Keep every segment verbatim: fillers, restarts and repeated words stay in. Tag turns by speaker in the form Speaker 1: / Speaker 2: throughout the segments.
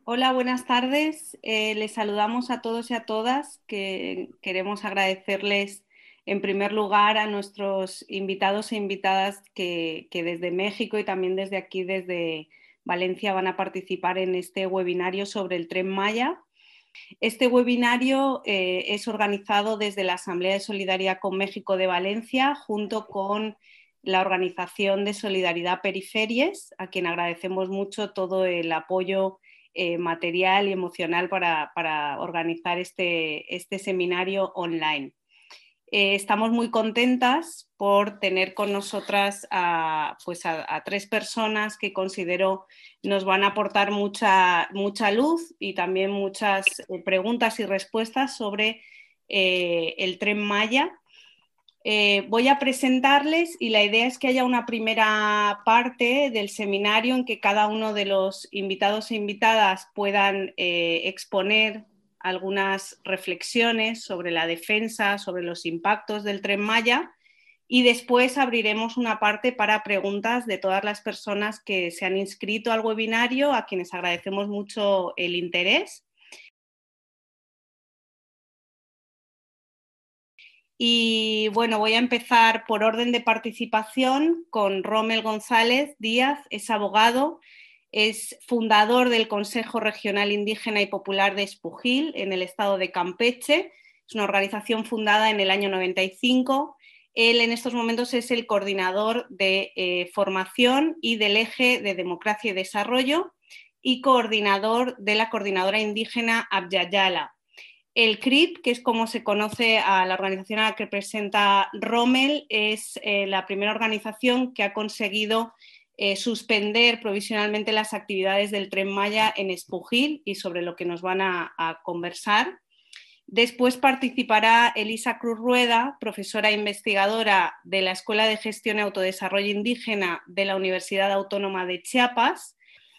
Speaker 1: Hola, buenas tardes. Eh, les saludamos a todos y a todas, que queremos agradecerles en primer lugar a nuestros invitados e invitadas que, que desde México y también desde aquí, desde Valencia, van a participar en este webinario sobre el Tren Maya. Este webinario eh, es organizado desde la Asamblea de Solidaridad con México de Valencia, junto con la Organización de Solidaridad Periferias, a quien agradecemos mucho todo el apoyo eh, material y emocional para, para organizar este, este seminario online. Eh, estamos muy contentas por tener con nosotras a, pues a, a tres personas que considero nos van a aportar mucha, mucha luz y también muchas eh, preguntas y respuestas sobre eh, el Tren Maya. Eh, voy a presentarles y la idea es que haya una primera parte del seminario en que cada uno de los invitados e invitadas puedan eh, exponer algunas reflexiones sobre la defensa, sobre los impactos del Tren Maya, y después abriremos una parte para preguntas de todas las personas que se han inscrito al webinario, a quienes agradecemos mucho el interés. Y bueno, voy a empezar por orden de participación con Rommel González Díaz. Es abogado, es fundador del Consejo Regional Indígena y Popular de Espujil, en el estado de Campeche. Es una organización fundada en el año noventa y cinco. Él en estos momentos es el coordinador de eh, formación y del eje de democracia y desarrollo y coordinador de la coordinadora indígena Abyayala. El C R I P, que es como se conoce a la organización a la que representa Rommel, es eh, la primera organización que ha conseguido eh, suspender provisionalmente las actividades del Tren Maya en Espujil, y sobre lo que nos van a, a conversar. Después participará Elisa Cruz Rueda, profesora e investigadora de la Escuela de Gestión y Autodesarrollo Indígena de la Universidad Autónoma de Chiapas.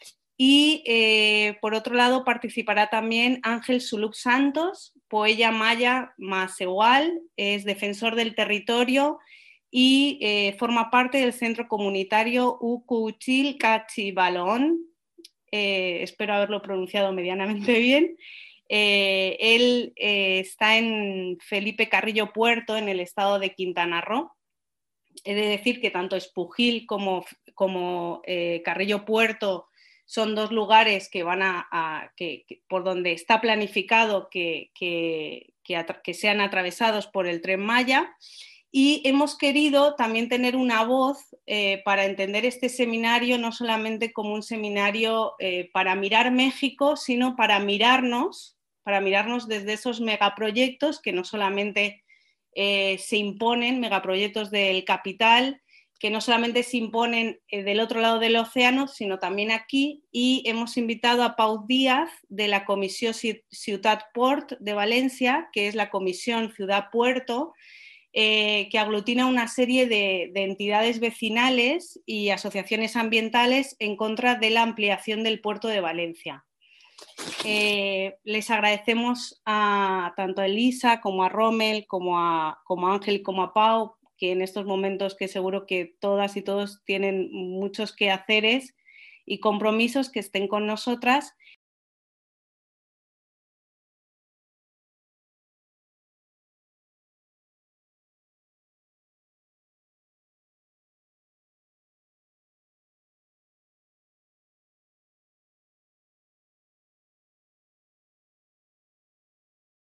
Speaker 1: Y eh, por otro lado participará también Ángel Sulup Santos, poella maya Masehual, es defensor del territorio y eh, forma parte del centro comunitario Ucuchil Cachibalón. Eh, espero haberlo pronunciado medianamente bien. Eh, él eh, está en Felipe Carrillo Puerto, en el estado de Quintana Roo. He de decir que tanto Espujil como, como eh, Carrillo Puerto son dos lugares que van a, a que, que, por donde está planificado que, que, que, que sean atravesados por el Tren Maya, y hemos querido también tener una voz eh, para entender este seminario no solamente como un seminario eh, para mirar México, sino para mirarnos, para mirarnos desde esos megaproyectos que no solamente eh, se imponen, megaproyectos del capital, que no solamente se imponen eh, del otro lado del océano, sino también aquí, y hemos invitado a Pau Díaz de la Comisión Ciutat Port de Valencia, que es la Comisión Ciudad Puerto, eh, que aglutina una serie de, de entidades vecinales y asociaciones ambientales en contra de la ampliación del puerto de Valencia. Eh, les agradecemos a tanto a Elisa como a Rommel, como a, como a Ángel y como a Pau, que en estos momentos que seguro que todas y todos tienen muchos quehaceres y compromisos, que estén con nosotras.